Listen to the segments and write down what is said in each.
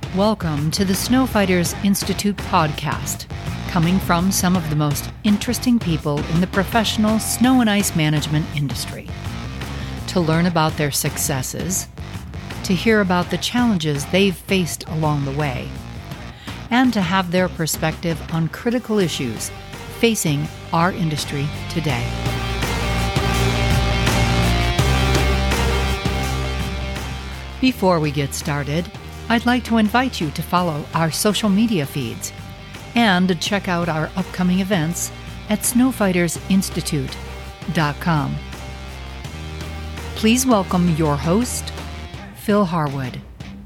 Welcome to the Snow Fighters Institute podcast, coming from some of the most interesting people in the professional snow and ice management industry. To learn about their successes, to hear about the challenges they've faced along the way, and to have their perspective on critical issues facing our industry today. Before we get started, I'd like to invite you to follow our social media feeds and to check out our upcoming events at snowfightersinstitute.com. Please welcome your host, Phil Harwood.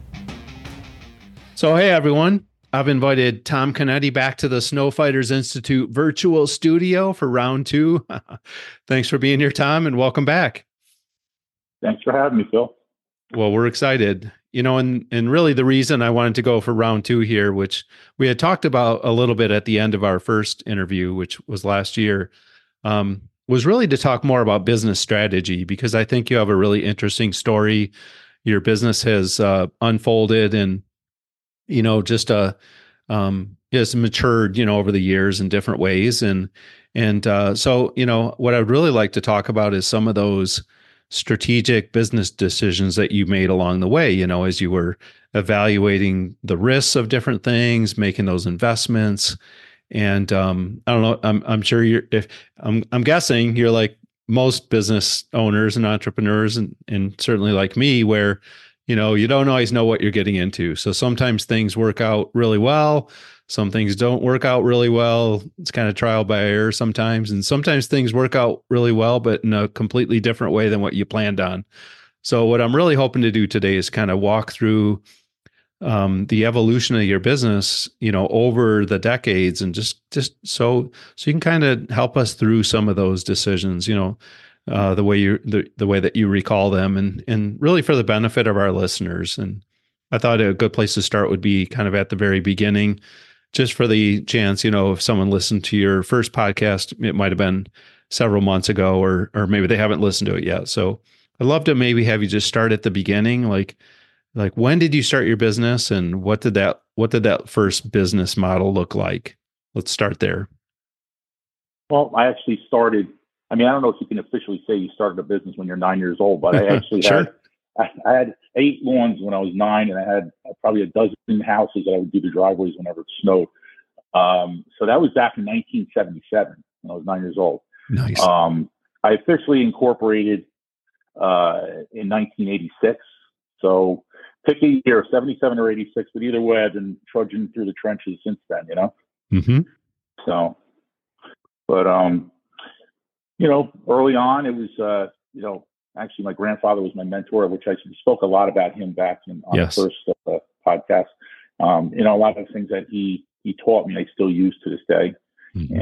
So, hey, everyone. I've invited Tom Canetti back to the Snow Fighters Institute virtual studio for round two. Thanks for being here, Tom, and welcome back. Thanks for having me, Phil. Well, we're excited. And really the reason I wanted to go for round two here, which we had talked about a little bit at the end of our first interview, which was last year, was really to talk more about business strategy, because I think you have a really interesting story. Your business has unfolded and, just has matured, over the years in different ways. So, what I'd really like to talk about is some of those strategic business decisions that you made along the way, as you were evaluating the risks of different things, making those investments. And I don't know, I'm sure I'm guessing you're like most business owners and entrepreneurs and certainly like me, where, you don't always know what you're getting into. So sometimes things work out really well. Some things don't work out really well. It's kind of trial by error sometimes. And sometimes things work out really well, but in a completely different way than what you planned on. So what I'm really hoping to do today is kind of walk through the evolution of your business, over the decades, and just so you can kind of help us through some of those decisions, the way that you recall them, and really for the benefit of our listeners. And I thought a good place to start would be kind of at the very beginning, just for the chance, if someone listened to your first podcast, it might have been several months ago, or maybe they haven't listened to it yet. So I'd love to maybe have you just start at the beginning, like when did you start your business, and what did that first business model look like? Let's start there. Well, I actually started. I don't know if you can officially say you started a business when you're 9 years old, but I actually sure. I had 8 lawns when I was 9, and I had probably a dozen houses that I would do the driveways whenever it snowed. So that was back in 1977 when I was 9 years old. Nice. I officially incorporated in 1986. So pick a year, 77 or 86, but either way, I've been trudging through the trenches since then, Mm-hmm. So, but, early on, it was, actually my grandfather was my mentor, which I spoke a lot about him back on Yes. the first podcast. A lot of the things that he taught me, I still use to this day. Mm-hmm.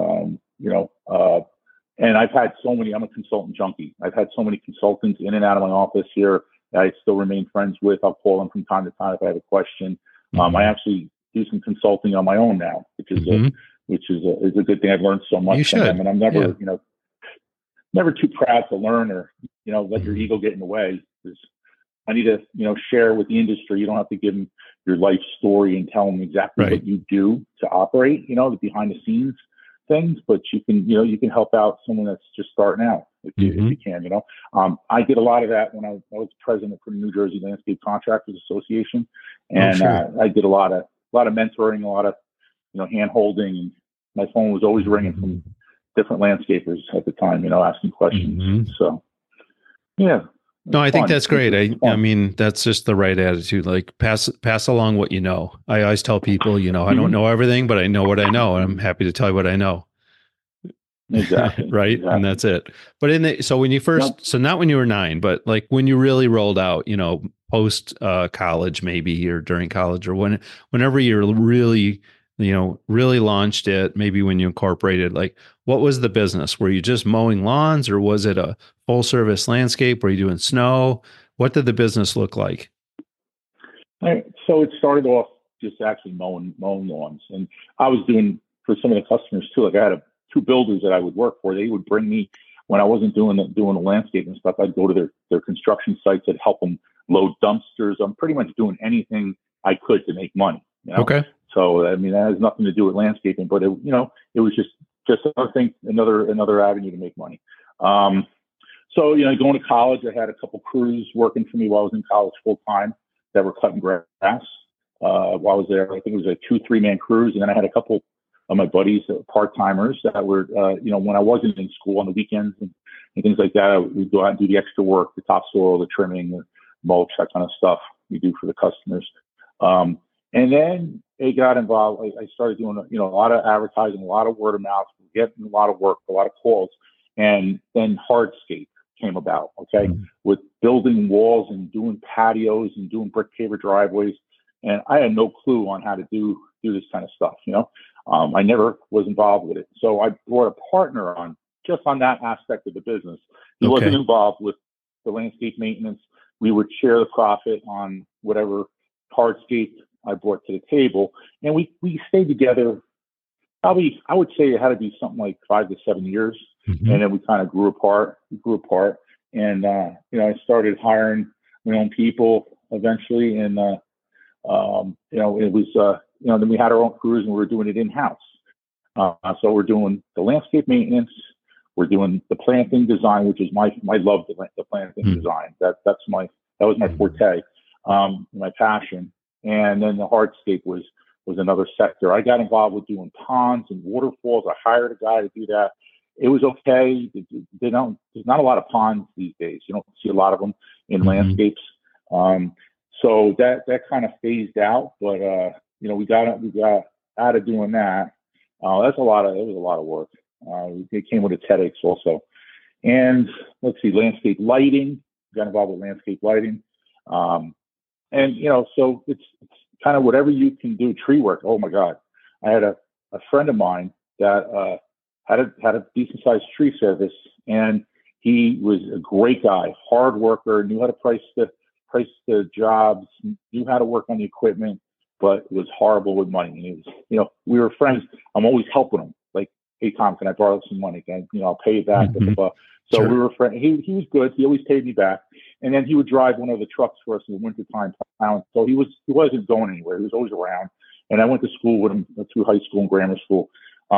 And I've had so many, I'm a consultant junkie. I've had so many consultants in and out of my office here that I still remain friends with. I'll call them from time to time if I have a question. Mm-hmm. I actually do some consulting on my own now, which is a good thing. I've learned so much from them, and I'm never, never too proud to learn or, let your ego get in the way. Because I need to, share with the industry. You don't have to give them your life story and tell them exactly what you do to operate, the behind the scenes things, but you can help out someone that's just starting out if you can, I did a lot of that when I was president for the New Jersey Landscape Contractors Association. And I did a lot of mentoring, a lot of, hand holding, and my phone was always ringing from different landscapers at the time, asking questions. Mm-hmm. So, yeah. No, I think that's great. I mean, that's just the right attitude. Like pass along what you know. I always tell people, I don't know everything, but I know what I know, and I'm happy to tell you what I know. Exactly. Right. Exactly. And that's it. But so when you first, so not when you were 9, but like when you really rolled out, post college maybe, or during college, or whenever you're really, really launched it, maybe when you incorporated, like what was the business? Were you just mowing lawns, or was it a full service landscape? Were you doing snow? What did the business look like? So it started off just actually mowing lawns, and I was doing for some of the customers too. Like I had 2 builders that I would work for. They would bring me when I wasn't doing the landscape and stuff. I'd go to their construction sites and help them load dumpsters. I'm pretty much doing anything I could to make money. Okay. So, I mean, that has nothing to do with landscaping, but it was just another thing, another avenue to make money. So, going to college, I had a couple crews working for me while I was in college full time that were cutting grass. While I was there, I think it was a 2-3 man crews. And then I had a couple of my buddies, part-timers that were, when I wasn't in school on the weekends and things like that, we'd go out and do the extra work, the topsoil, the trimming, the mulch, that kind of stuff we do for the customers. And then it got involved. I started doing, a lot of advertising, a lot of word of mouth, getting a lot of work, a lot of calls. And then hardscape came about, with building walls and doing patios and doing brick paver driveways. And I had no clue on how to do this kind of stuff, I never was involved with it. So I brought a partner on just on that aspect of the business. He wasn't involved with the landscape maintenance. We would share the profit on whatever hardscape I brought to the table. And we stayed together probably, I would say it had to be something like 5 to 7 years. Mm-hmm. And then we kind of grew apart. And, I started hiring my own people eventually. And, it was, then we had our own crews and we were doing it in-house. So we're doing the landscape maintenance. We're doing the planting design, which is my love, the planting design. That was my forte, my passion. And then the hardscape was another sector. I got involved with doing ponds and waterfalls. I hired a guy to do that. It was okay. There's not a lot of ponds these days. You don't see a lot of them in landscapes. So that kind of phased out, but we got out of doing that. It was a lot of work. It came with its headaches also. And let's see, landscape lighting, got involved with landscape lighting. So it's kind of whatever you can do. Tree work. Oh my God. I had a friend of mine that had a decent sized tree service, and he was a great guy, hard worker, knew how to price the jobs, knew how to work on the equipment, but was horrible with money. And it was, we were friends. I'm always helping him. Like, hey Tom, can I borrow some money? I'll pay you back. Mm-hmm. So sure. We were friends. He was good. He always paid me back. And then he would drive one of the trucks for us in the wintertime. So he wasn't going anywhere. He was always around. And I went to school with him through high school and grammar school.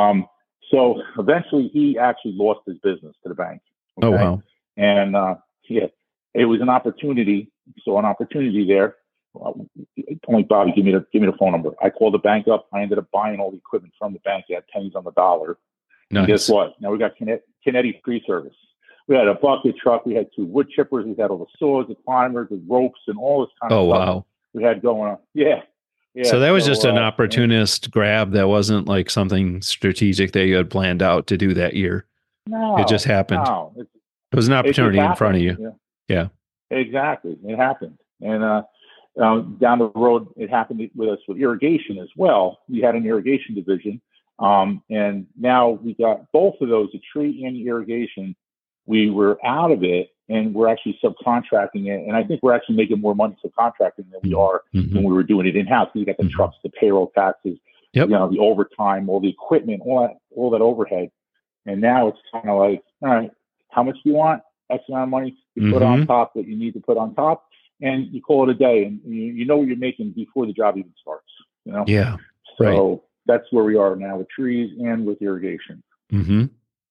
So eventually he actually lost his business to the bank. Okay? Oh, wow. And it was an opportunity. So an opportunity there. Like, Bobby, give me the phone number. I called the bank up. I ended up buying all the equipment from the bank at pennies on the dollar. Nice. And guess what? Now we got Kinetti tree service. We had a bucket truck. We had 2 wood chippers. We had all the saws, the climbers, the ropes, and all this kind of stuff. Oh, wow. We had going on. Yeah. So that was just an opportunist grab. That wasn't like something strategic that you had planned out to do that year. No. It just happened. No. It was an opportunity in front of you. Yeah. Exactly. It happened. And down the road, it happened with us with irrigation as well. We had an irrigation division. And now we got both of those, the tree and the irrigation. We were out of it, and we're actually subcontracting it. And I think we're actually making more money subcontracting than we are when we were doing it in-house. We got the trucks, the payroll taxes, the overtime, all the equipment, all that overhead. And now it's kind of like, all right, how much do you want? X amount of money you put on top that you need to put on top, and you call it a day. And you know what you're making before the job even starts. Yeah. So that's where we are now with trees and with irrigation. Mm-hmm.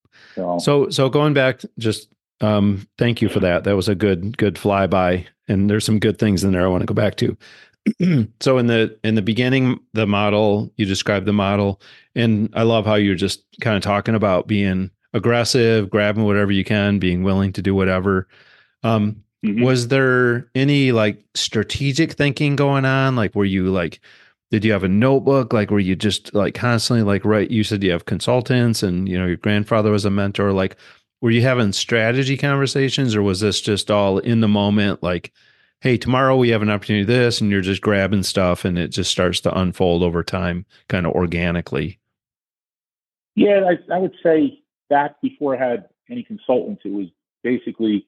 So going back, just thank you for that. That was a good flyby, and there's some good things in there I want to go back to. So in the beginning, the model, you described the model, and I love how you're just kind of talking about being aggressive, grabbing whatever you can, being willing to do whatever. Was there any like strategic thinking going on? Like, were you like, did you have a notebook? Like, were you just like constantly like, right? You said you have consultants and, your grandfather was a mentor. Like, were you having strategy conversations, or was this just all in the moment? Like, hey, tomorrow we have an opportunity to this, and you're just grabbing stuff and it just starts to unfold over time, kind of organically. Yeah, I would say back before I had any consultants, it was basically,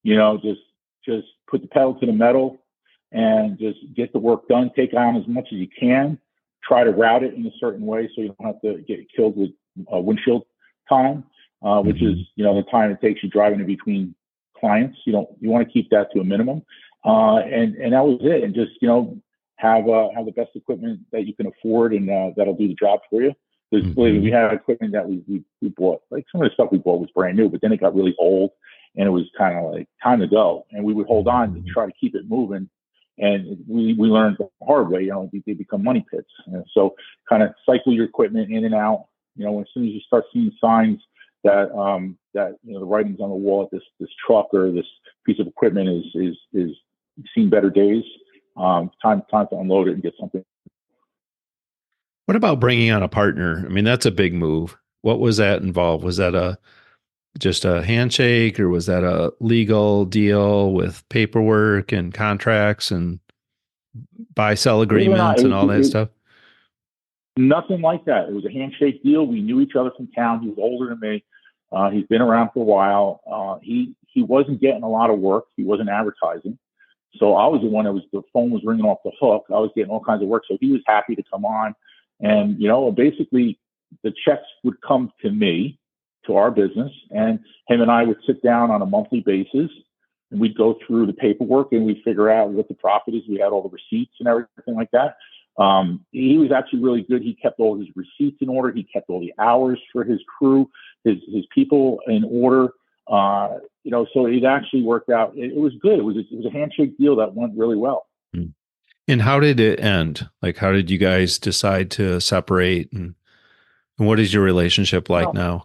just put the pedal to the metal and just get the work done, take on as much as you can, try to route it in a certain way so you don't have to get killed with windshield time, which is, the time it takes you driving in between clients. You want to keep that to a minimum. And that was it. And just, have the best equipment that you can afford, and that'll do the job for you. Because we had equipment that we bought, like some of the stuff we bought was brand new, but then it got really old, and it was kind of like time to go. And we would hold on to try to keep it moving. And we learned the hard way, they become money pits. So kind of cycle your equipment in and out. As soon as you start seeing signs that the writing's on the wall at this truck or this piece of equipment is seeing better days, time to unload it and get something. What about bringing on a partner? I mean, that's a big move. What was that involved? Was that just a handshake, or was that a legal deal with paperwork and contracts and buy-sell agreements and all that stuff? Nothing like that. It was a handshake deal. We knew each other from town. He was older than me. He's been around for a while. He wasn't getting a lot of work. He wasn't advertising. So I was the one the phone was ringing off the hook. I was getting all kinds of work. So he was happy to come on. And, basically the checks would come to me, to our business, and him and I would sit down on a monthly basis, and we'd go through the paperwork and we'd figure out what the profit is. We had all the receipts and everything like that. He was actually really good. He kept all his receipts in order. He kept all the hours for his crew, his people in order. So it actually worked out. It was good. It was a handshake deal that went really well. And how did it end? Like, how did you guys decide to separate, and what is your relationship like now?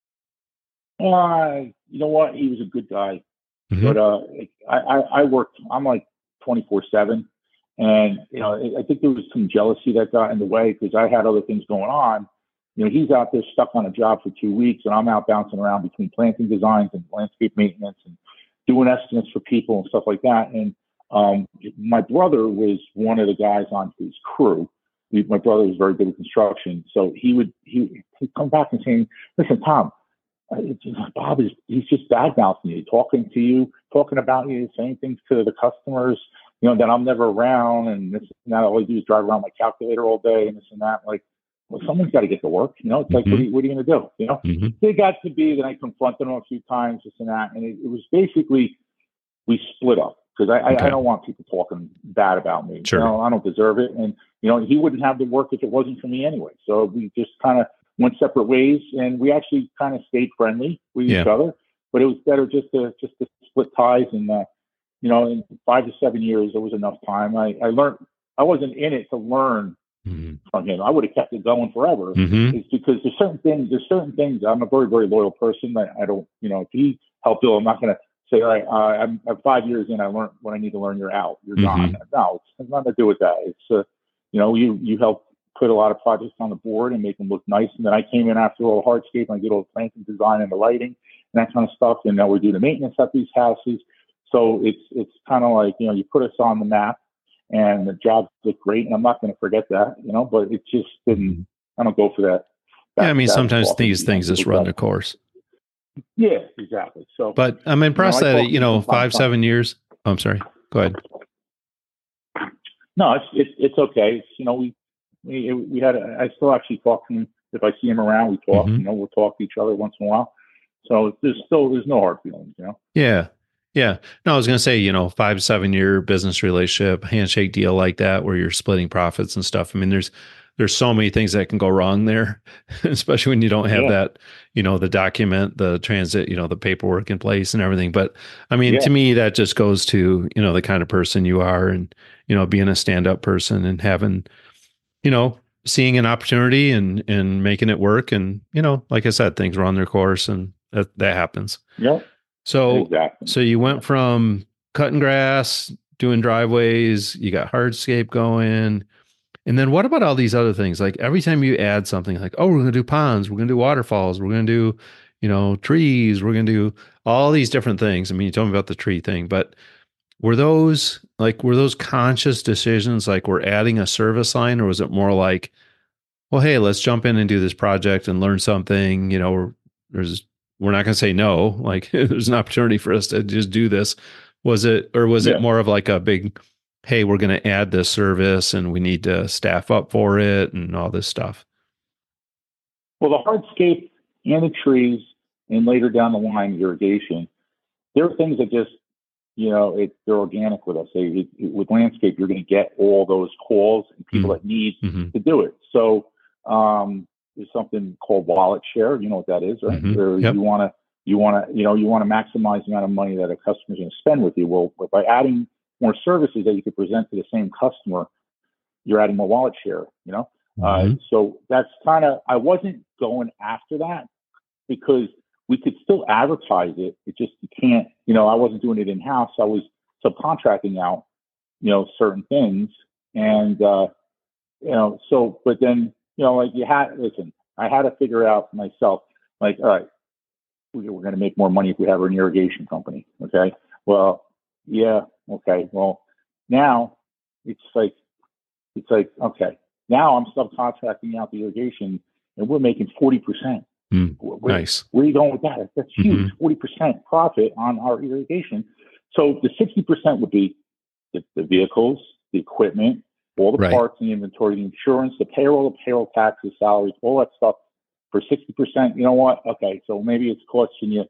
You know what? He was a good guy, but I'm like 24/7, and I think there was some jealousy that got in the way because I had other things going on. He's out there stuck on a job for 2 weeks, and I'm out bouncing around between planting designs and landscape maintenance and doing estimates for people and stuff like that. And my brother was one of the guys on his crew. My brother was very good at construction, so he'd come back and saying, "Listen, Tom, Bob he's just bad-mouthing you, talking to you, talking about you, saying things to the customers, that I'm never around, and this and that. All I do is drive around my calculator all day and this and that." Like, well, someone's got to get to work. It's like, what are you going to do? It got to be that I confronted him a few times, this and that, and it was basically we split up because I don't want people talking bad about me. Sure. I don't deserve it, and he wouldn't have the work if it wasn't for me anyway. So we just kind of went separate ways, and we actually kind of stayed friendly with each other. But it was better just to split ties, and in 5 to 7 years, there was enough time. I learned. I wasn't in it to learn from him. I would have kept it going forever. It's because there's certain things. I'm a very, very loyal person. I don't, if he helped Bill, I'm not going to say, all right, I'm 5 years in, I learned what I need to learn. You're out. You're gone. No, it's nothing to do with that. It's, you help put a lot of projects on the board and make them look nice. And then I came in after all the hardscape, and I did all the planting design and the lighting and that kind of stuff. And now we do the maintenance at these houses. So it's kind of like, you put us on the map, and the jobs look great. And I'm not going to forget that, but it just didn't, I don't go for that. Sometimes these things just run the course. Yeah, exactly. So, but I'm impressed that, 5, 7 years. Oh, I'm sorry. Go ahead. No, it's okay. We had, I still actually talk to him. If I see him around, we talk, we'll talk to each other once in a while. So there's no hard feelings, Yeah. Yeah. No, I was going to say, 5 to 7 year business relationship, handshake deal like that, where you're splitting profits and stuff. I mean, there's so many things that can go wrong there, especially when you don't have that, the document, the transit, the paperwork in place and everything. But I mean, to me, that just goes to, the kind of person you are, and, being a stand-up person and having, seeing an opportunity and making it work. And, like I said, things run their course, and that happens. Yeah. So, exactly. So you went from cutting grass, doing driveways, you got hardscape going. And then what about all these other things? Like every time you add something like, oh, we're going to do ponds, we're going to do waterfalls, we're going to do, trees, we're going to do all these different things. I mean, you told me about the tree thing, but were those conscious decisions? Like we're adding a service line, or was it more like, well, hey, let's jump in and do this project and learn something, we're not going to say no, like there's an opportunity for us to just do this. Was it more of like a big, hey, we're going to add this service and we need to staff up for it and all this stuff? Well, the hardscape and the trees, and later down the line, irrigation, there are things that just they're organic with us. With landscape, you're going to get all those calls and people that need to do it. So there's something called wallet share. You know what that is, right? Where you want to maximize the amount of money that a customer's going to spend with you. Well, by adding more services that you could present to the same customer, you're adding more wallet share. So that's I wasn't going after that because we could still advertise it. It just, you can't, I wasn't doing it in-house. I was subcontracting out, certain things. And, but then, I had to figure out for myself, all right, we're going to make more money if we have an irrigation company. Okay. Well, yeah. Okay. Well, now it's like, okay, now I'm subcontracting out the irrigation and we're making 40%. Nice. Where are you going with that? That's huge. 40% profit on our irrigation. So the 60% would be the vehicles, the equipment, all the parts and the inventory, the insurance, the payroll taxes, salaries, all that stuff for 60%. You know what? Okay. So maybe it's costing you,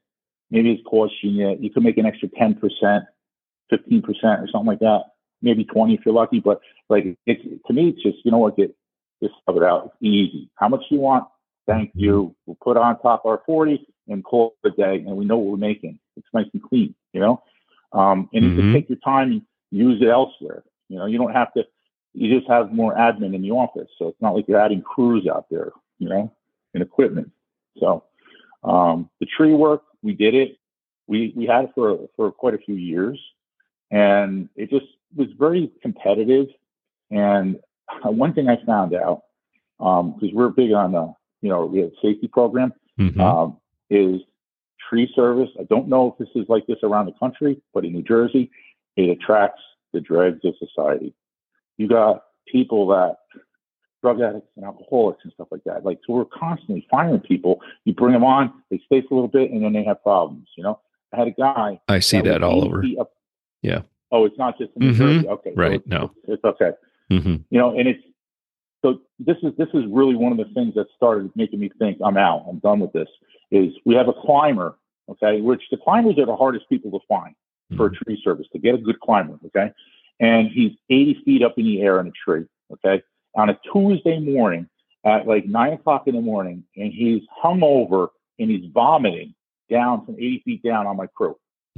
you can make an extra 10%, 15% or something like that. Maybe 20 if you're lucky. But to me, it's just, just sub it out. It's easy. How much do you want? Thank you. We'll put on top our 40 and call it a day, and we know what we're making. It's nice and clean, and you can take your time and use it elsewhere. You don't have to, you just have more admin in the office. So it's not like you're adding crews out there, and equipment. So the tree work, we did it. We had it for quite a few years, and it just was very competitive. And one thing I found out, because we're big on we have a safety program, is tree service. I don't know if this is like this around the country, but in New Jersey, it attracts the dregs of society. You got people that drug addicts and alcoholics and stuff like that. So we're constantly firing people. You bring them on, they stay for a little bit, and then they have problems. I had a guy. I see that all over. Yeah. Oh, it's not just in New Jersey. Okay. Right. So no, it's okay. And it's, so this is really one of the things that started making me think I'm out. I'm done with this. Is we have a climber, okay, which the climbers are the hardest people to find for a tree service, to get a good climber, okay? And he's 80 feet up in the air in a tree, okay, on a Tuesday morning at 9:00 in the morning, and he's hungover and he's vomiting down from 80 feet down on my crew.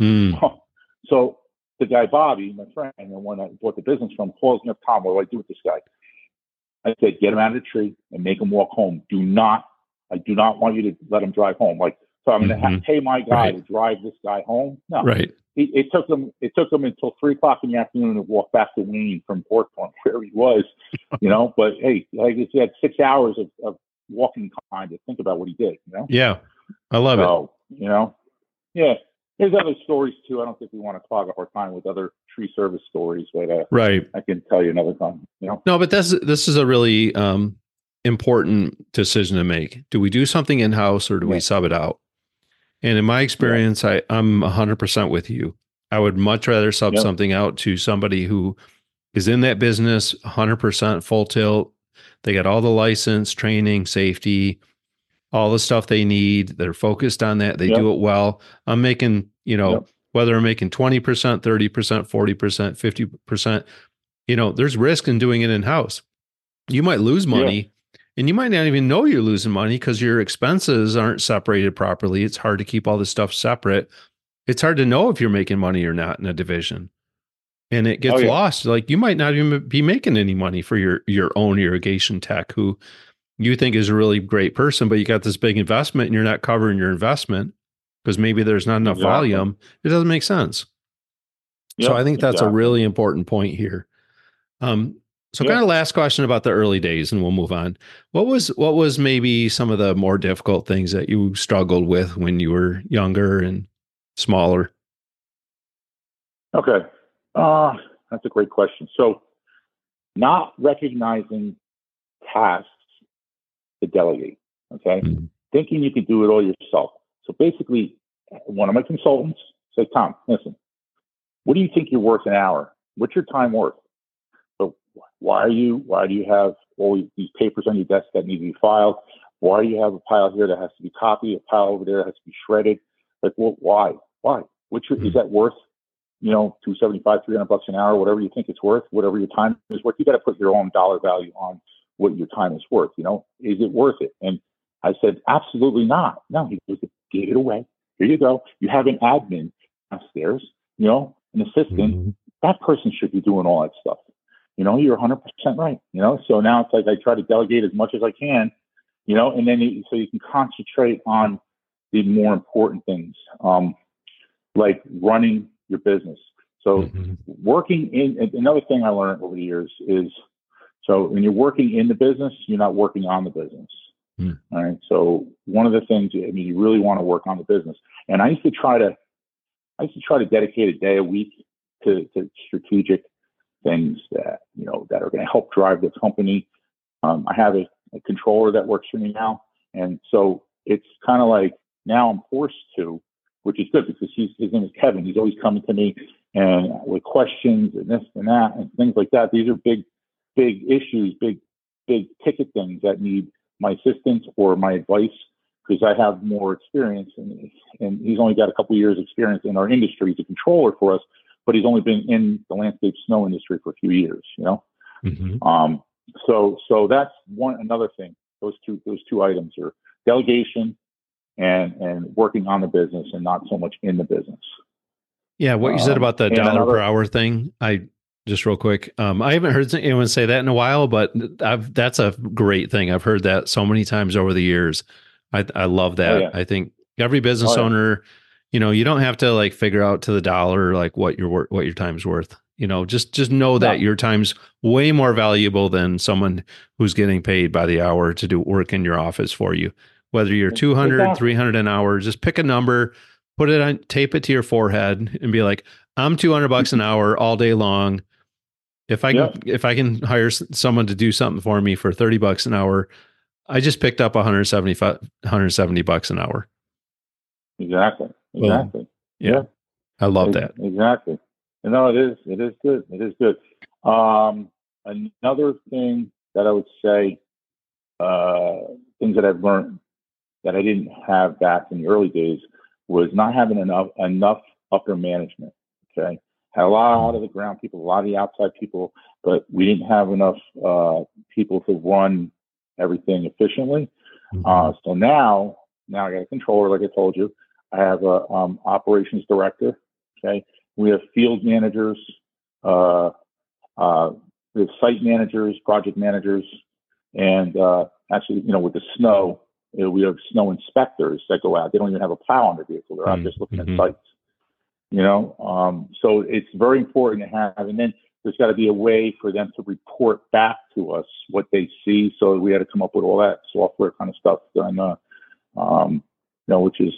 So the guy, Bobby, my friend, and the one I bought the business from, calls me up, Tom, what do I do with this guy? I said, get him out of the tree and make him walk home. I do not want you to let him drive home. So I'm going to pay my guy to drive this guy home. No, it took him until 3:00 in the afternoon to walk back to Wayne from Portland, where he was, but hey, he had 6 hours of walking time to think about what he did, Yeah. I love it. Yeah. There's other stories too. I don't think we want to clog up our time with other tree service stories, but I can tell you another time. No, but this is a really important decision to make. Do we do something in-house or do we sub it out? And in my experience, I'm 100% with you. I would much rather sub something out to somebody who is in that business 100% full tilt. They got all the license, training, safety, all the stuff they need. They're focused on that. They do it well. I'm making, whether I'm making 20%, 30%, 40%, 50%, there's risk in doing it in-house. You might lose money and you might not even know you're losing money because your expenses aren't separated properly. It's hard to keep all this stuff separate. It's hard to know if you're making money or not in a division. And it gets lost. You might not even be making any money for your own irrigation tech who you think is a really great person, but you got this big investment and you're not covering your investment because maybe there's not enough volume. It doesn't make sense. So I think that's a really important point here. Kind of last question about the early days and we'll move on. What was maybe some of the more difficult things that you struggled with when you were younger and smaller? Okay. That's a great question. So not recognizing tasks to delegate, okay? Thinking you can do it all yourself. So basically, one of my consultants said, Tom, listen, what do you think you're worth an hour? What's your time worth? So why do you have all these papers on your desk that need to be filed? Why do you have a pile here that has to be copied, a pile over there that has to be shredded? Why? Is that worth $275, $300 an hour, whatever you think it's worth, whatever your time is worth. You got to put your own dollar value on what your time is worth. Is it worth it? And I said, absolutely not. No, he goes, give it away. Here you go. You have an admin downstairs, an assistant. Mm-hmm. That person should be doing all that stuff. You're 100% right. So now it's like I try to delegate as much as I can, and then so you can concentrate on the more important things, like running your business. So working in, another thing I learned over the years is, so when you're working in the business, you're not working on the business. All right. So one of the things, you really want to work on the business. And I used to try to dedicate a day a week to strategic things that, that are going to help drive the company. I have a controller that works for me now. And so it's kind of like now I'm forced to, which is good because his name is Kevin. He's always coming to me and with questions and this and that and things like that. These are big issues, big ticket things that need my assistance or my advice because I have more experience and he's only got a couple of years experience in our industry. He's a controller for us, but he's only been in the landscape snow industry for a few years, So that's another thing. Those two items are delegation and working on the business and not so much in the business. Yeah. What you said about the dollar per hour thing, just real quick. I haven't heard anyone say that in a while, but that's a great thing. I've heard that so many times over the years. I love that. Oh, yeah. I think every business owner, you don't have to like figure out to the dollar, like what your time's worth, just know that your time's way more valuable than someone who's getting paid by the hour to do work in your office for you. Whether you're 200, 300 an hour, just pick a number, put it on, tape it to your forehead and be like, I'm $200 an hour all day long. If I can hire someone to do something for me for $30 an hour, I just picked up $170 an hour. Exactly. Yeah. I love that. Exactly. No, it is good. It is good. Another thing that I would say, things that I've learned that I didn't have back in the early days was not having enough upper management. Okay. Had a lot of the ground people, a lot of the outside people, but we didn't have enough people to run everything efficiently. So now I got a controller, like I told you. I have a operations director. Okay, we have field managers, we have site managers, project managers, and actually, with the snow, we have snow inspectors that go out. They don't even have a plow on their vehicle; they're out just looking at sites. So it's very important to have, and then there's got to be a way for them to report back to us what they see. So we had to come up with all that software kind of stuff done, which is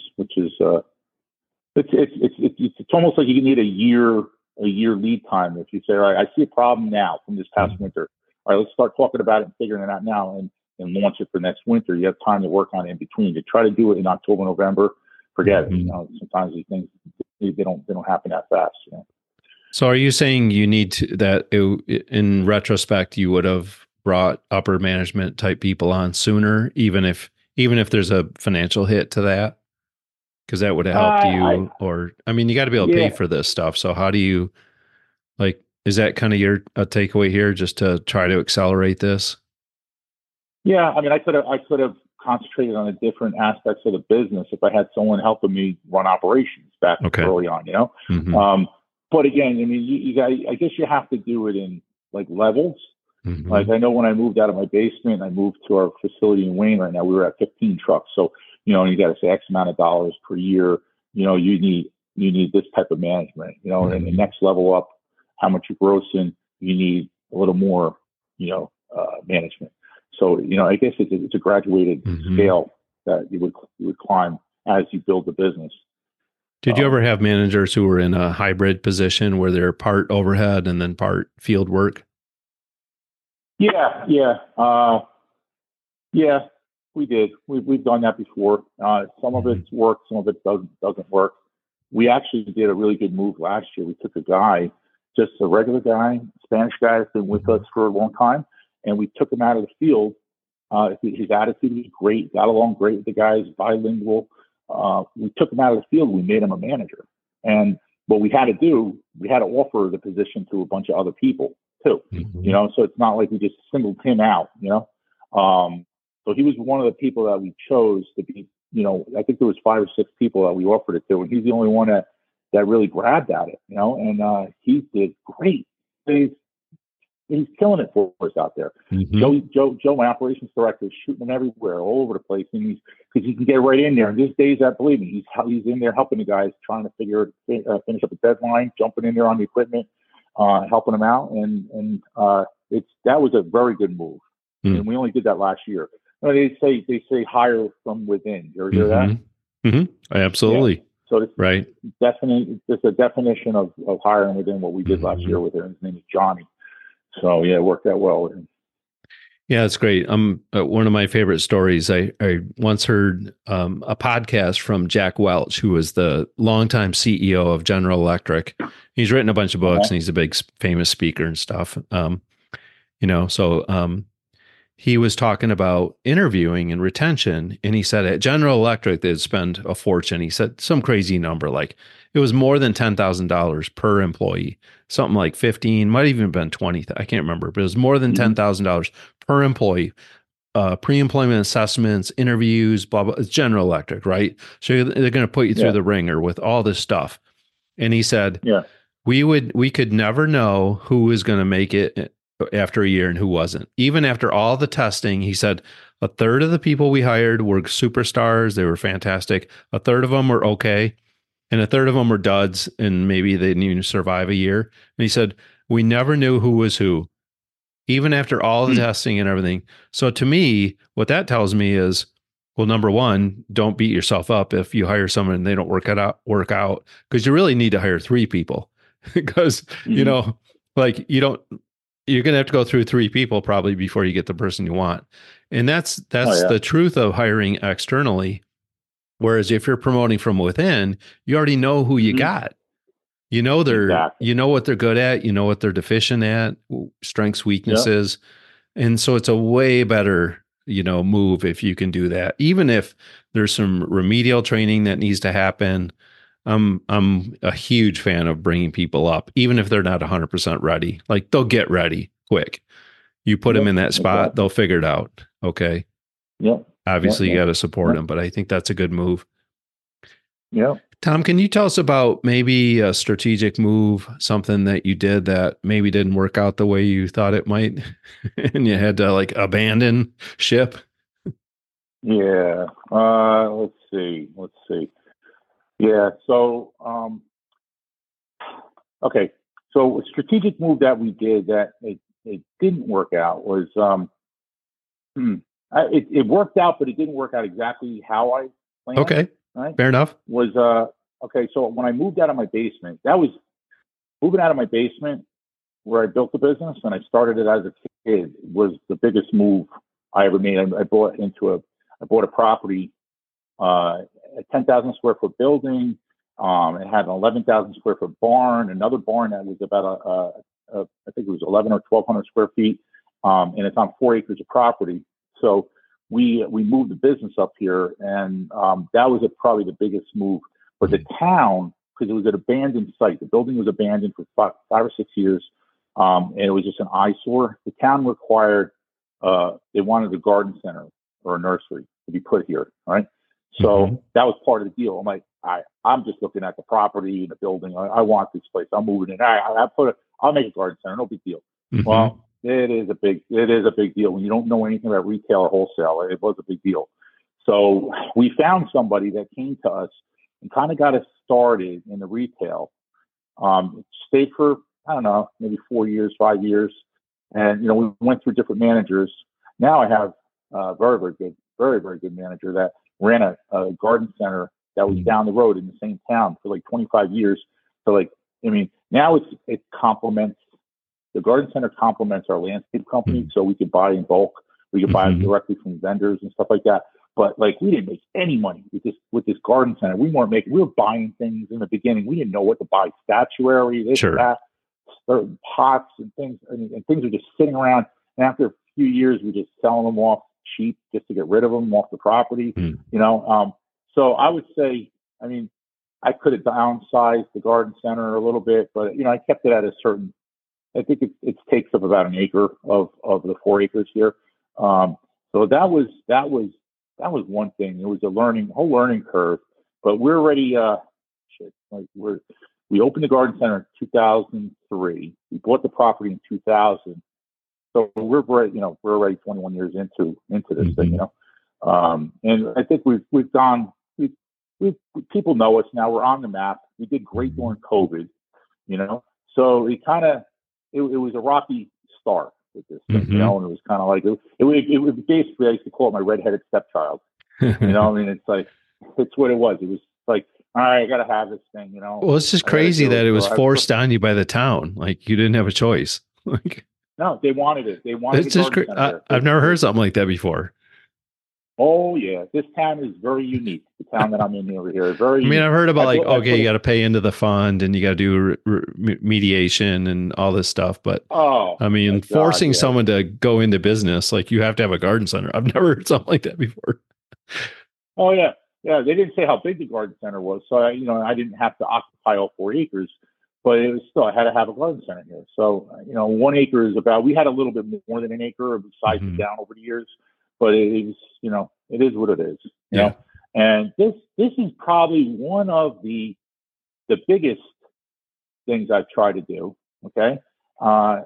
it's almost like you need a year lead time. If you say, all right, I see a problem now from this past winter. All right, let's start talking about it and figuring it out now and launch it for next winter. You have time to work on it in between. To try to do it in October, November, forget it. Sometimes these things they don't happen that fast. So are you saying you need that in retrospect, you would have brought upper management type people on sooner, even if there's a financial hit to that? Because that would have helped you, you got to be able to pay for this stuff. So how do you, is that kind of your takeaway here, just to try to accelerate this? Yeah. I could have concentrated on the different aspects of the business if I had someone helping me run operations back early on, But again, I guess you have to do it in levels. Like I know when I moved out of my basement, I moved to our facility in Wayne. Right now we were at 15 trucks. So, you got to say X amount of dollars per year, you need this type of management, and the next level up, how much you're grossing, you need a little more, management. So, I guess it's a graduated scale that you would climb as you build the business. Did you ever have managers who were in a hybrid position where they're part overhead and then part field work? Yeah, we did. We've done that before. Some of it's worked, some of it doesn't work. We actually did a really good move last year. We took a guy, just a regular guy, Spanish guy that's been with us for a long time, and we took him out of the field. His attitude was great, got along great with the guys, bilingual. We took him out of the field. We made him a manager. And what we had to offer the position to a bunch of other people too, so it's not like we just singled him out, so he was one of the people that we chose to be, I think there was 5 or 6 people that we offered it to, and he's the only one that really grabbed at it, and he did great. He's killing it for us out there. Joe, my operations director, is shooting him everywhere, all over the place, and because he can get right in there. And these days, that, believe me, he's in there helping the guys, trying to finish up the deadline, jumping in there on the equipment, helping them out, and that was a very good move. And we only did that last year. They say hire from within. You ever hear that? Absolutely. Yeah. So it's right. Definitely, it's a definition of hiring within what we did last year with him. His name is Johnny. So yeah, it worked out well with him. Yeah, it's great. One of my favorite stories. I once heard a podcast from Jack Welch, who was the longtime CEO of General Electric. He's written a bunch of books, and he's a big famous speaker and stuff. He was talking about interviewing and retention, and he said at General Electric they'd spend a fortune. He said some crazy number, like it was more than $10,000 per employee, something like 15, might have even been 20. I can't remember, but it was more than $10,000 per employee. Pre-employment assessments, interviews, blah blah. It's General Electric, right? So they're going to put you through the ringer with all this stuff. And he said, we could never know who was going to make it after a year and who wasn't. Even after all the testing, he said a third of the people we hired were superstars. They were fantastic. A third of them were okay. And a third of them were duds, and maybe they didn't even survive a year. And he said, we never knew who was who, even after all the testing and everything. So to me, what that tells me is, well, number one, don't beat yourself up if you hire someone and they don't work out, because you really need to hire 3 people because, you're going to have to go through 3 people probably before you get the person you want. And that's the truth of hiring externally. Whereas if you're promoting from within, you already know who you got. You know you know what they're good at, you know what they're deficient at, strengths, weaknesses. And so it's a way better, move if you can do that. Even if there's some remedial training that needs to happen. I'm a huge fan of bringing people up, even if they're not 100% ready. Like they'll get ready quick. You put them in that spot, they'll figure it out. Okay. Yeah. Obviously, you got to support them, but I think that's a good move. Yeah. Tom, can you tell us about maybe a strategic move, something that you did that maybe didn't work out the way you thought it might, and you had to abandon ship? Yeah. Let's see. Yeah. So, okay. So a strategic move that we did that it didn't work out was, it worked out, but it didn't work out exactly how I planned. Okay. Right. Fair enough. Was, okay. So when I moved out of my basement, that was moving out of my basement where I built the business and I started it as a kid was the biggest move I ever made. I bought a property, a 10,000 square foot building. It had an 11,000 square foot barn, another barn that was about I think it was 11 or 1,200 square feet. And it's on 4 acres of property. So we moved the business up here, and that was probably the biggest move. But the town, because it was an abandoned site, the building was abandoned for 5 or 6 years, and it was just an eyesore. The town required, they wanted a garden center or a nursery to be put here, right? So that was part of the deal. I'm like, I'm just looking at the property, the building. I want this place. I'm moving in. I'll make a garden center. No big deal. Well, it is a big deal when you don't know anything about retail or wholesale. It was a big deal. So we found somebody that came to us and kind of got us started in the retail. Stayed for, I don't know, maybe 4 years, 5 years. And, we went through different managers. Now I have a very, very good manager that ran a garden center that was down the road in the same town for 25 years. So now it complements, the garden center complements our landscape company. So we could buy in bulk. We could buy directly from vendors and stuff like that. But we didn't make any money with this garden center. We were buying things in the beginning. We didn't know what to buy, statuary, that, certain pots and things. And things were just sitting around. And after a few years, we just selling them off cheap just to get rid of them off the property, So I would say, I could have downsized the garden center a little bit, but I kept it at a certain. I think it takes up about an acre of the 4 acres here. So that was one thing. It was a whole learning curve, but we're already we opened the garden center in 2003. We bought the property in 2000. So we're already 21 years into this thing, and I think we've gone. People know us now. We're on the map. We did great during COVID, So it was a rocky start with this thing, and it was kind of like it was basically, I used to call it my redheaded stepchild. It's like it's what it was. It was like, all right, I got to have this thing, Well, it's just crazy that it was forced on you by the town. Like you didn't have a choice. No, they wanted it. They wanted it's just I've never heard something like that before. Oh yeah, this town is very unique. The town that I'm in over here, very. I mean, I've heard about you got to pay into the fund and you got to do mediation and all this stuff, but forcing someone to go into business, like you have to have a garden center. I've never heard something like that before. Oh yeah. They didn't say how big the garden center was, so I didn't have to occupy all 4 acres. But it was still, I had to have a garden center here. So, 1 acre is we had a little bit more than an acre, of sized it down over the years, but it was, it is what it is, you know? And this is probably one of the biggest things I've tried to do. Okay. And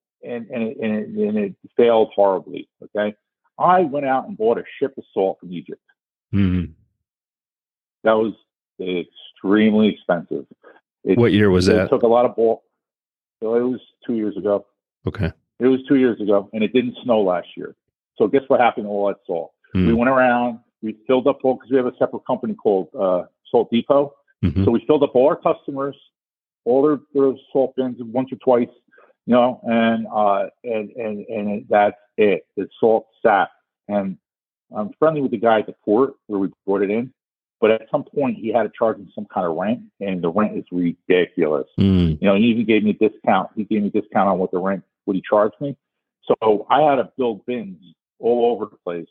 it failed horribly. Okay. I went out and bought a ship of salt from Egypt. Mm-hmm. That was extremely expensive. What year was that? It took a lot of bulk. So it was 2 years ago. Okay. It was 2 years ago, and it didn't snow last year. So guess what happened to all that salt? We went around, we filled up all, because we have a separate company called Salt Depot. So we filled up all our customers, all their salt bins once or twice, and that's it. The salt sat. And I'm friendly with the guy at the port where we brought it in. But at some point, he had to charge me some kind of rent, and the rent is ridiculous. He even gave me a discount. He gave me a discount on what he charged me. So I had to build bins all over the place,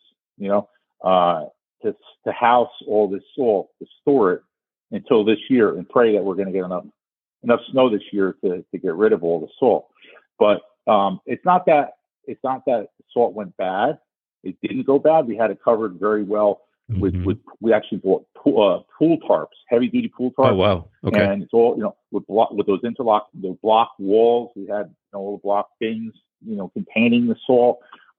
to house all this salt, to store it until this year, and pray that we're going to get enough snow this year to get rid of all the salt. But it's not that salt went bad. It didn't go bad. We had it covered very well. We actually bought pool tarps, heavy duty pool tarps. Oh wow! Okay. And it's all with those the block walls. We had little block bins, containing the salt.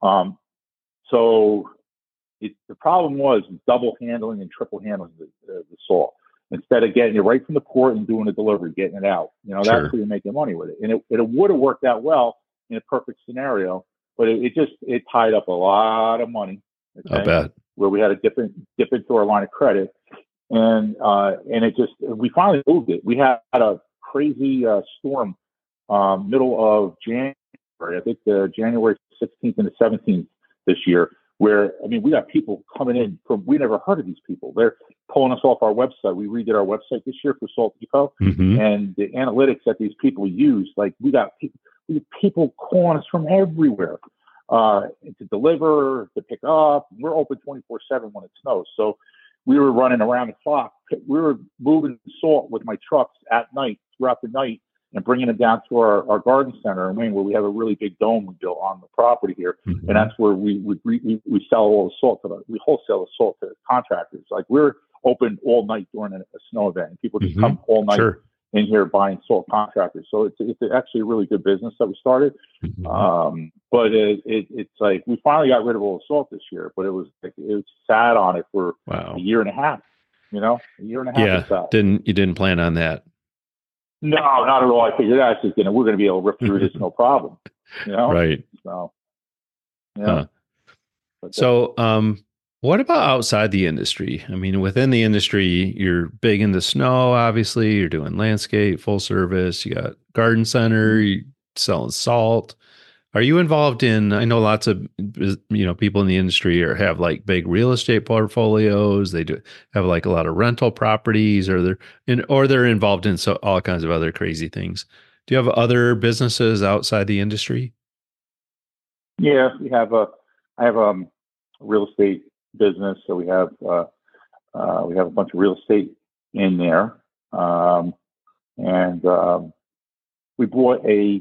So the problem was double handling and triple handling the salt. Instead of getting it right from the port and doing the delivery, getting it out. That's where you're making money with it. And it would have worked out well in a perfect scenario, but it tied up a lot of money. Okay? I bet. Where we had to dip into our line of credit, and we finally moved it. We had a crazy storm middle of January. I think January 16th and the 17th this year, where we got people coming in we never heard of these people. They're pulling us off our website. We redid our website this year for Salt Depot, and the analytics that these people use, like we got people calling us from everywhere. To deliver, to pick up. We're open 24/7 when it snows. So we were running around the clock. We were moving salt with my trucks at night, throughout the night, and bringing it down to our garden center in Wayne, where we have a really big dome we built on the property here. And that's where we sell all the salt we wholesale the salt to contractors. Like we're open all night during a snow event, and people just come all night. Sure. In here buying salt contractors. So it's actually a really good business that we started. But it's like we finally got rid of all the salt this year, but it was sat on it for a year and a half, a year and a half. Yeah. You didn't plan on that? No, not at all. I figured we're going to be able to rip through this, no problem. Right. So, yeah. So, what about outside the industry? Within the industry, you're big into snow, obviously. You're doing landscape, full service. You got garden center, you're selling salt. Are you involved in, I know lots of, people in the industry have like big real estate portfolios. They do have like a lot of rental properties, or they're involved in all kinds of other crazy things. Do you have other businesses outside the industry? Yeah, I have a real estate business. So we have a bunch of real estate in there. And we bought a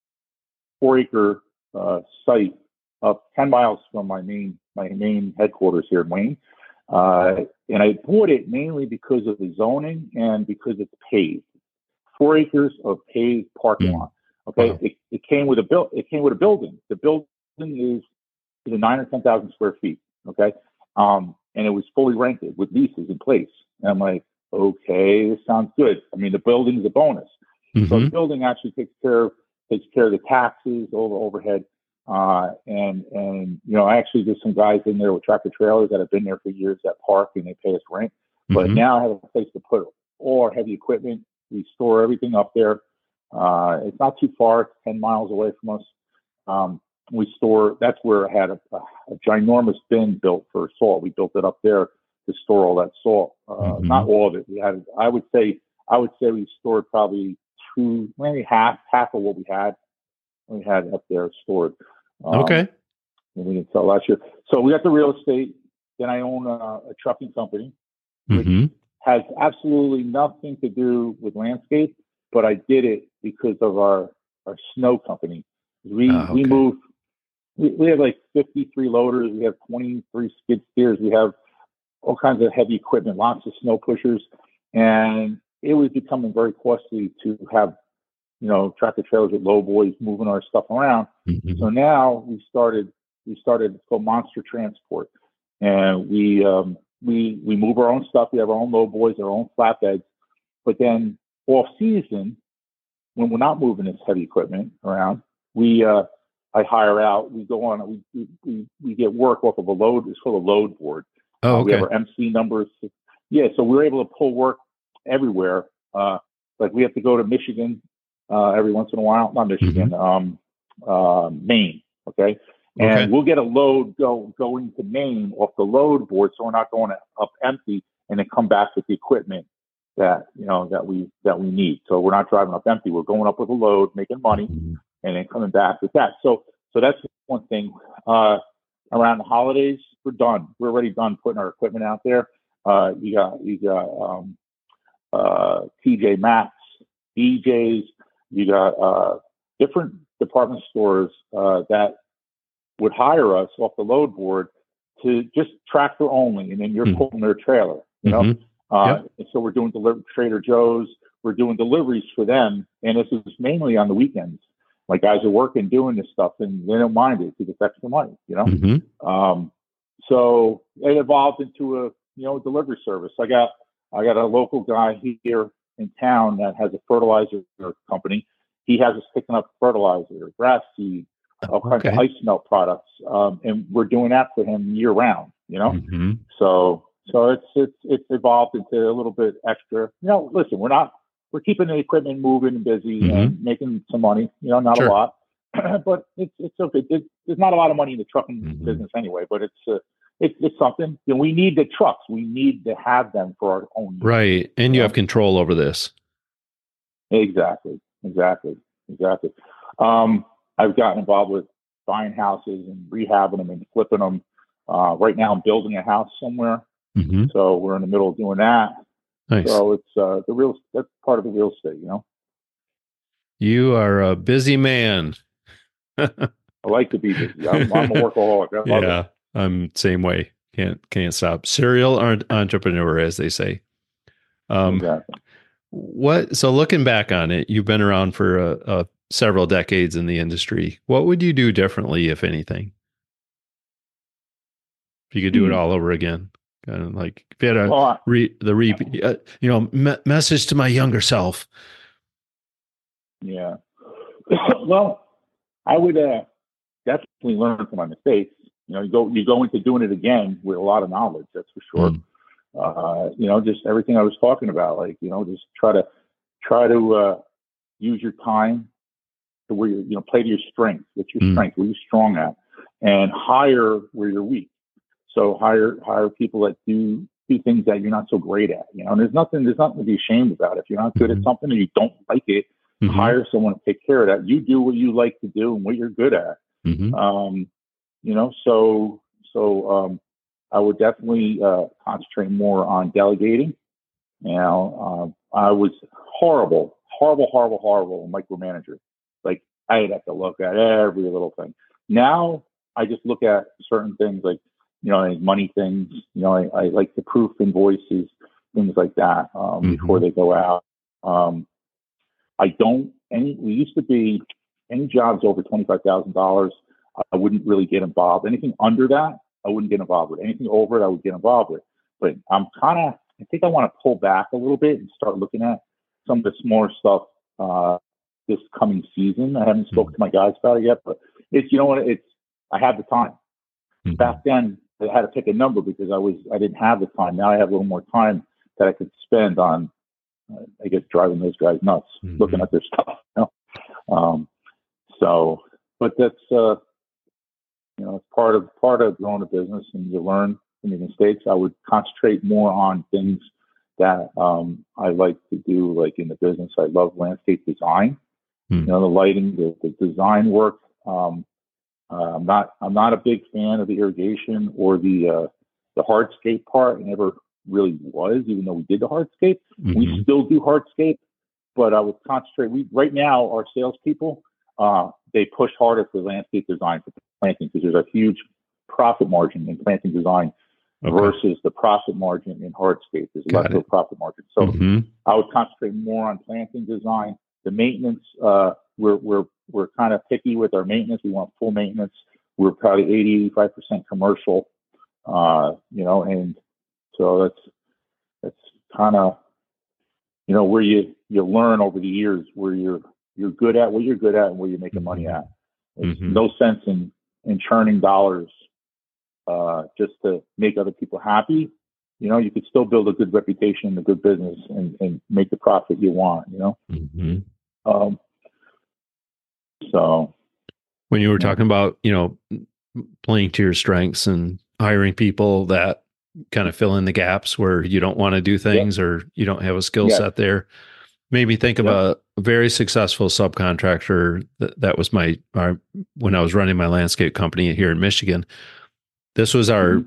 4-acre site up 10 miles from my main headquarters here in Wayne. And I bought it mainly because of the zoning and because it's paved. 4 acres of paved parking lot. Okay, wow. It came with a building. The building is 9 or 10,000 square feet. Okay, and it was fully rented with leases in place. And I'm like, okay, this sounds good. I mean, the building is a bonus. Mm-hmm. So the building actually takes care of the taxes, overhead. And I actually there's some guys in there with tractor trailers that have been there for years that park and they pay us rent. Mm-hmm. But now I have a place to put all our heavy equipment. We store everything up there. It's not too far. It's 10 miles away from us. That's where I had a ginormous bin built for salt. We built it up there to store all that salt. Mm-hmm. Not all of it. I would say we stored probably maybe half of what we had up there stored. Okay. And we didn't sell last year. So we got the real estate. Then I own a trucking company, which mm-hmm. has absolutely nothing to do with landscape, but I did it because of our snow company. We moved. We have like 53 loaders. We have 23 skid steers. We have all kinds of heavy equipment, lots of snow pushers, and it was becoming very costly to have tractor trailers with low boys moving our stuff around. Mm-hmm. So now we started it's called Monster Transport, and we move our own stuff. We have our own low boys, our own flatbeds, but then off season, when we're not moving this heavy equipment around, I hire out. We go on. We get work off of a load. It's called a load board. Oh, okay. We have our MC numbers. Yeah, so we're able to pull work everywhere. Like we have to go to Michigan every once in a while. Not Michigan, mm-hmm. Maine. Okay, and we'll get a load going to Maine off the load board, so we're not going up empty, and then come back with the equipment that we need. So we're not driving up empty. We're going up with a load, making money, mm-hmm. and then coming back with that. So that's one thing. Around the holidays, we're done. We're already done putting our equipment out there. You got TJ Maxx, BJ's. You got different department stores that would hire us off the load board to just tractor only, and then you're pulling their trailer. And so we're doing Trader Joe's. We're doing deliveries for them, and this is mainly on the weekends. My guys are working doing this stuff, and they don't mind it because it's extra money. Mm-hmm. So it evolved into a delivery service. I got a local guy here in town that has a fertilizer company. He has us picking up fertilizer, grass seed, all kinds of ice melt products, and we're doing that for him year round. Mm-hmm. So it's evolved into a little bit extra. Listen, we're keeping the equipment moving and busy mm-hmm. and making some money. Not a lot, but it's okay. There's not a lot of money in the trucking mm-hmm. business anyway, but it's something. We need the trucks. We need to have them for our own use. Right, and you have control over this. Exactly. I've gotten involved with buying houses and rehabbing them and flipping them. Right now, I'm building a house somewhere, mm-hmm. so we're in the middle of doing that. Nice. So it's that's part of the real estate. You are a busy man. I like to be busy. I'm a workaholic. I love it. I'm same way. Can't stop. Serial entrepreneur, as they say. Exactly. So looking back on it, you've been around for several decades in the industry. What would you do differently, if anything? If you could do it all over again, kind of like if you had message to my younger self. Yeah. Well, I would definitely learn from my mistakes. You go into doing it again with a lot of knowledge. That's for sure. Just everything I was talking about, just try to use your time to where play to your strengths. What's your strength? What are you strong at? And hire where you're weak. So hire people that do things that you're not so great at. And there's nothing to be ashamed about. If you're not good at something and you don't like it, hire someone to take care of that. You do what you like to do and what you're good at. So I would definitely concentrate more on delegating I was horrible micromanager. Like I'd have to look at every little thing. Now I just look at certain things like, like money things. I like to proof invoices, things like that before they go out. We used to be any jobs over $25,000, I wouldn't really get involved. Anything under that, I wouldn't get involved with. Anything over it, I would get involved with. But I think I want to pull back a little bit and start looking at some of the smaller stuff this coming season. I haven't spoken to my guys about it yet, but I have the time. Back then, I had to pick a number because I didn't have the time. Now I have a little more time that I could spend on, I guess, driving those guys nuts, looking at their stuff. But that's it's part of growing a business, and you learn from your mistakes. I would concentrate more on things that I like to do, like in the business. I love landscape design. The lighting, the design work. I'm not a big fan of the irrigation or the hardscape part. I never really was, even though we did the hardscape. We still do hardscape, but I would concentrate. Right now, our salespeople, they push harder for landscape design for planting because there's a huge profit margin in planting design versus the profit margin in hardscape. There's less of a profit margin. So I would concentrate more on planting design. The maintenance, we're kind of picky with our maintenance. We want full maintenance. We're probably 80-85% commercial, and so that's kind of, where you learn over the years where you're good at, what you're good at, and where you're making money at. There's no sense in churning dollars just to make other people happy. You could still build a good reputation and a good business and make the profit you want, So when you were talking about, playing to your strengths and hiring people that kind of fill in the gaps where you don't want to do things or you don't have a skill set there, made me think of a very successful subcontractor. That was when I was running my landscape company here in Michigan. This was our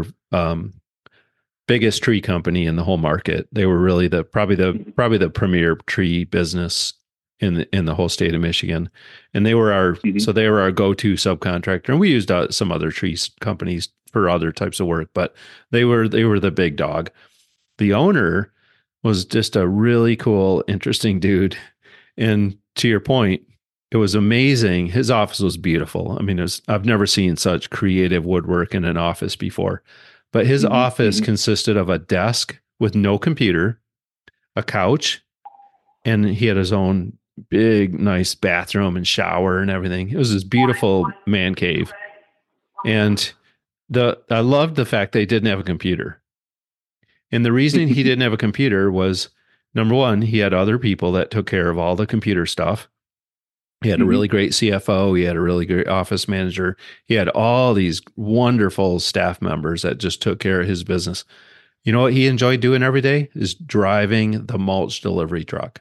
biggest tree company in the whole market. They were really probably the premier tree business in the whole state of Michigan, and they were our go-to subcontractor. And we used some other tree companies for other types of work, but they were the big dog. The owner was just a really cool, interesting dude, and to your point, it was amazing. His office was beautiful. I mean, I've never seen such creative woodwork in an office before. But his office consisted of a desk with no computer, a couch, and he had his own big, nice bathroom and shower and everything. It was this beautiful man cave. And I loved the fact they didn't have a computer. And the reason he didn't have a computer was, number one, he had other people that took care of all the computer stuff. He had a really great CFO. He had a really great office manager. He had all these wonderful staff members that just took care of his business. You know what he enjoyed doing every day is driving the mulch delivery truck.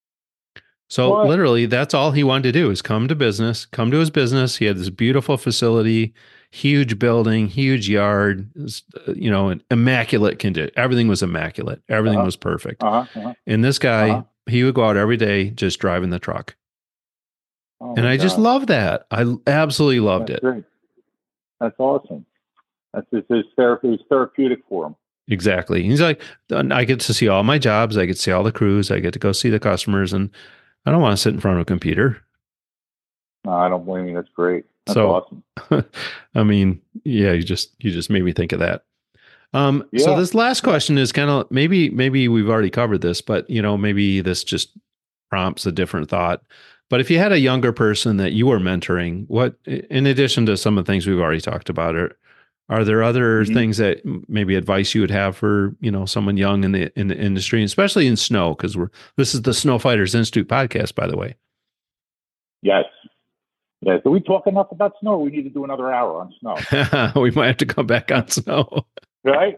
So literally that's all he wanted to do is come to his business. He had this beautiful facility, huge building, huge yard, an immaculate condition. Everything was immaculate. Everything was perfect. And this guy, he would go out every day just driving the truck. And I just love that. I absolutely loved it. Great. That's awesome. It's therapeutic for him. Exactly. He's like, I get to see all my jobs. I get to see all the crews. I get to go see the customers, and I don't want to sit in front of a computer. No, I don't blame you. That's great. That's awesome. I mean, yeah, you just made me think of that. So this last question is kind of maybe we've already covered this, but maybe this just prompts a different thought. But if you had a younger person that you were mentoring, what, in addition to some of the things we've already talked about, are there other things that maybe advice you would have for, someone young in the industry, especially in snow? Because this is the Snow Fighters Institute podcast, by the way. Yes. Yeah. Do we talk enough about snow? Or we need to do another hour on snow. We might have to come back on snow. Right?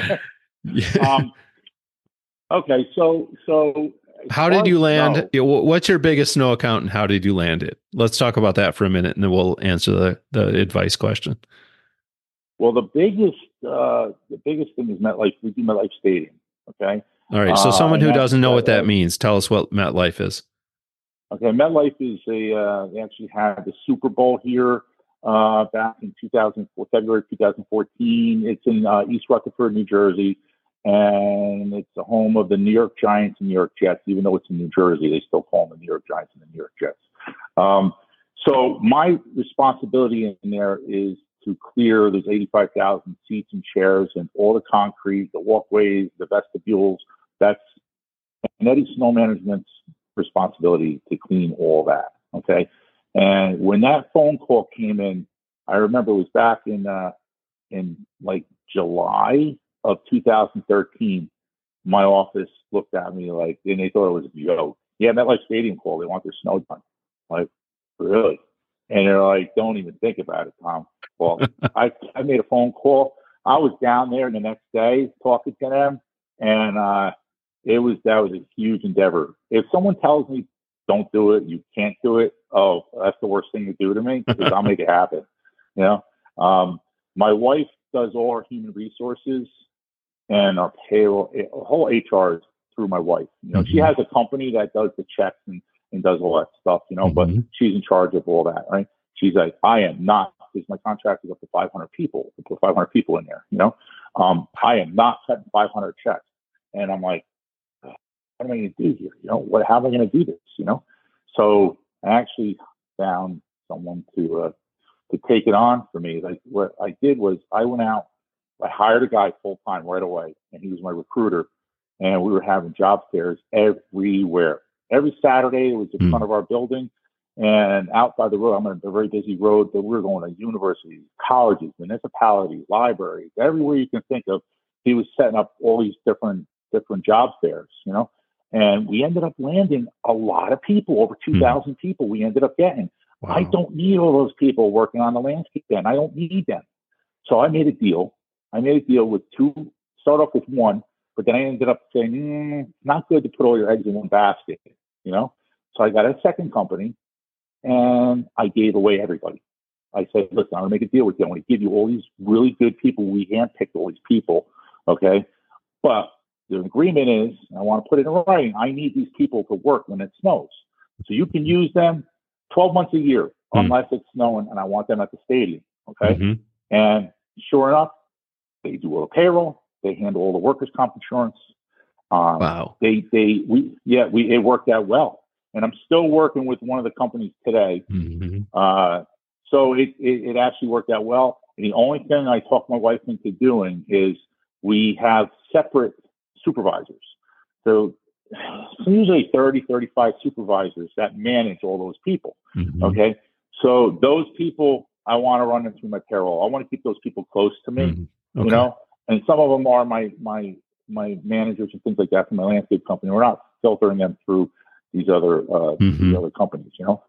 Okay. So how did you land? What's your biggest snow account and how did you land it? Let's talk about that for a minute and then we'll answer the advice question. Well, the biggest thing is MetLife. We do MetLife Stadium. Okay. All right. So someone who doesn't know what that means, tell us what MetLife is. Okay. MetLife is they actually had the Super Bowl here back in February 2014. It's in East Rutherford, New Jersey. And it's the home of the New York Giants and New York Jets. Even though it's in New Jersey, they still call them the New York Giants and the New York Jets. So my responsibility in there is to clear those 85,000 seats and chairs and all the concrete, the walkways, the vestibules. That's Eddie Snow Management's responsibility to clean all that. Okay. And when that phone call came in, I remember it was back in like July of 2013, my office looked at me like, and they thought it was a joke. Yeah, MetLife Stadium call. They want their snow done. Like, really? And they're like, don't even think about it, Tom. Well, I made a phone call. I was down there the next day talking to them, and that was a huge endeavor. If someone tells me don't do it, you can't do it, oh, that's the worst thing to do to me, because I'll make it happen. You know, my wife does all our human resources and our payroll, whole HR is through my wife. You know, she has a company that does the checks and does all that stuff, you know, but she's in charge of all that, right? She's like, I am not, because my contract is up to 500 people, to put 500 people in there, you know? I am not cutting 500 checks. And I'm like, what am I going to do here? You know, how am I going to do this? You know? So I actually found someone to take it on for me. Like, what I did was I went out, I hired a guy full time right away, and he was my recruiter. And we were having job fairs everywhere. Every Saturday, it was in front of our building, and outside the road. I'm on a very busy road, but we were going to universities, colleges, municipalities, libraries, everywhere you can think of. He was setting up all these different job fairs, you know. And we ended up landing a lot of people, over 2,000 people. We ended up getting. Wow. I don't need all those people working on the landscape then. I don't need them. So I made a deal. With two, start off with one, but then I ended up saying, not good to put all your eggs in one basket, you know? So I got a second company, and I gave away everybody. I said, listen, I'm going to make a deal with you. I want to give you all these really good people. We handpicked all these people, okay? But the agreement is, I want to put it in writing, I need these people to work when it snows. So you can use them 12 months a year, unless it's snowing, and I want them at the stadium, okay? And sure enough, they do all the payroll. They handle all the workers' comp insurance. Wow. It worked out well. And I'm still working with one of the companies today. So it actually worked out well. And the only thing I talked my wife into doing is we have separate supervisors. So usually 30, 35 supervisors that manage all those people. Okay. So those people, I want to run them through my payroll. I want to keep those people close to me, you know, and some of them are my managers and things like that from my landscape company. We're not filtering them through these other companies, you know.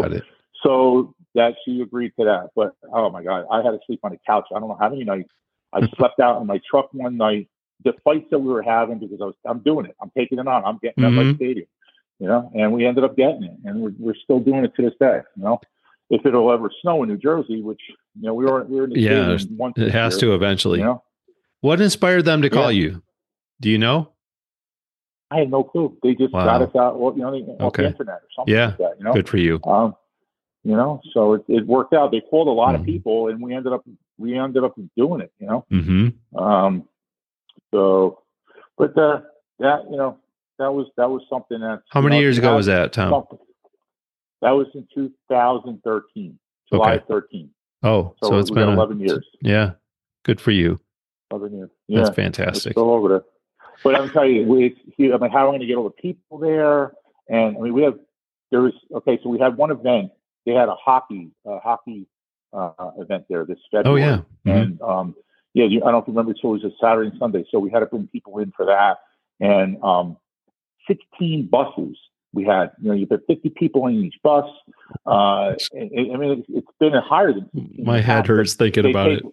So that she agreed to that. But oh my God, I had to sleep on the couch. I don't know how many nights I slept out in my truck one night. The fights that we were having because I'm doing it. I'm taking it on. I'm getting at my stadium, you know. And we ended up getting it, and we're still doing it to this day, you know. If it'll ever snow in New Jersey, which, you know, we were in the stadium once it has year, to eventually. You know? What inspired them to call you? Do you know? I had no clue. They just got us out, off the internet or something like that. You know, good for you. You know, so it worked out. They called a lot of people, and we ended up doing it. You know, so, but that you know, that was something that. How many years ago was that, Tom? That was in 2013, July 13. Oh, so it's been 11 years. Yeah, good for you. 11 years. That's fantastic. Still over there. But I'm telling you, how am I going to get all the people there? And I mean, we had one event. They had a hockey event there this February. Oh yeah. And I don't know if you remember, so it was a Saturday and Sunday. So we had to bring people in for that. And 16 buses. We had, you know, you put 50 people in each bus. I mean, it's been higher than. My head hurts thinking about it.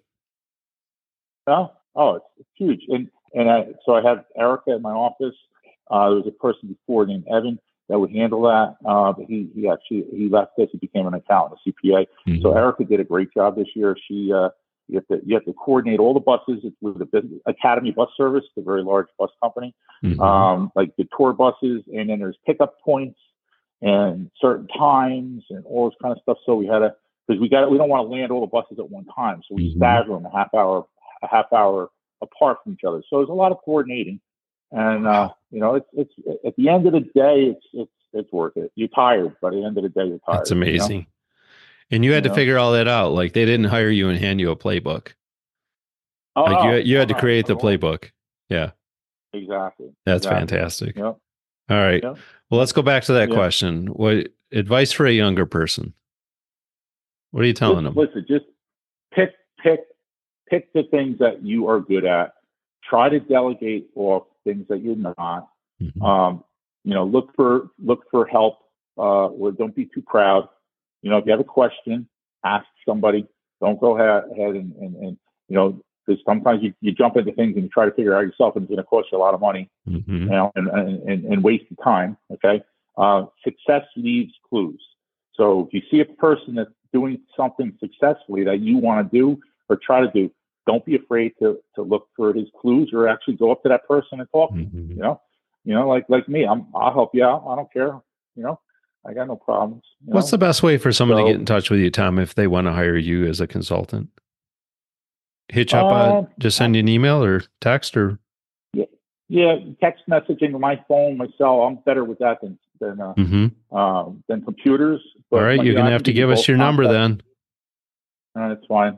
It's huge. So I have Erica in my office. There was a person before named Evan that would handle that. But he left this. He became an accountant, a CPA. So Erica did a great job this year. She You have to coordinate all the buses. It's with the Academy Bus Service, the very large bus company, like the tour buses, and then there's pickup points and certain times and all this kind of stuff. So we had to, because we don't want to land all the buses at one time, so we stagger them a half hour apart from each other. So there's a lot of coordinating, and it's at the end of the day, it's worth it. You're tired, but at the end of the day, you're tired. That's amazing. And you had to figure all that out. Like, they didn't hire you and hand you a playbook. You had to create the playbook. Yeah. Exactly. That's fantastic. Yep. All right. Yep. Well, let's go back to that question. What advice for a younger person? What are you telling them? Listen, just pick the things that you are good at. Try to delegate off things that you're not. Look for help, or don't be too proud. If you have a question, ask somebody. Don't go ahead and because sometimes you jump into things and you try to figure it out yourself, and it's going to cost you a lot of money, and waste of time. Okay. Success leaves clues. So if you see a person that's doing something successfully that you want to do or try to do, don't be afraid to look for his clues, or actually go up to that person and talk to him. Like me, I'll help you out. I don't care. I got no problems. What's the best way for someone to get in touch with you, Tom, if they want to hire you as a consultant? Hit you up, just send you an email or text, or text messaging, my phone, my cell. I'm better with that than computers. But all right, you're gonna have to give us your number then. That's fine.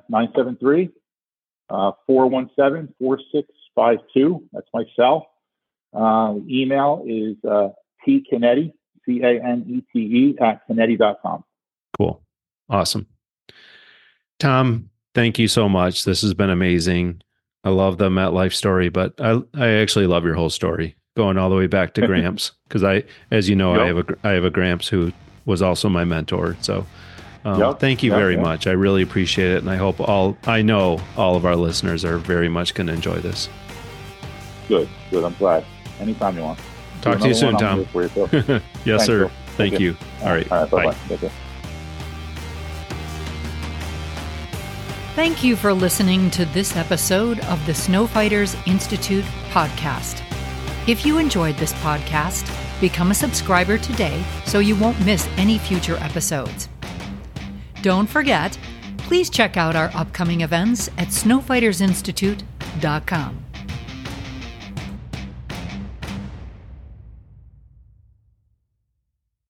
973-417-4652. That's my cell. Email is tcanete, CANETE @canete.com. Cool. Awesome. Tom, thank you so much. This has been amazing. I love the MetLife story, but I actually love your whole story, going all the way back to Gramps, because I have a Gramps who was also my mentor. So thank you very much. I really appreciate it, and I know all of our listeners are very much going to enjoy this. Good. I'm glad. Anytime you want. Talk to you soon, Tom. Yes, sir. Thank you. All right. Bye. Thank you for listening to this episode of the Snow Fighters Institute podcast. If you enjoyed this podcast, become a subscriber today so you won't miss any future episodes. Don't forget, please check out our upcoming events at snowfightersinstitute.com.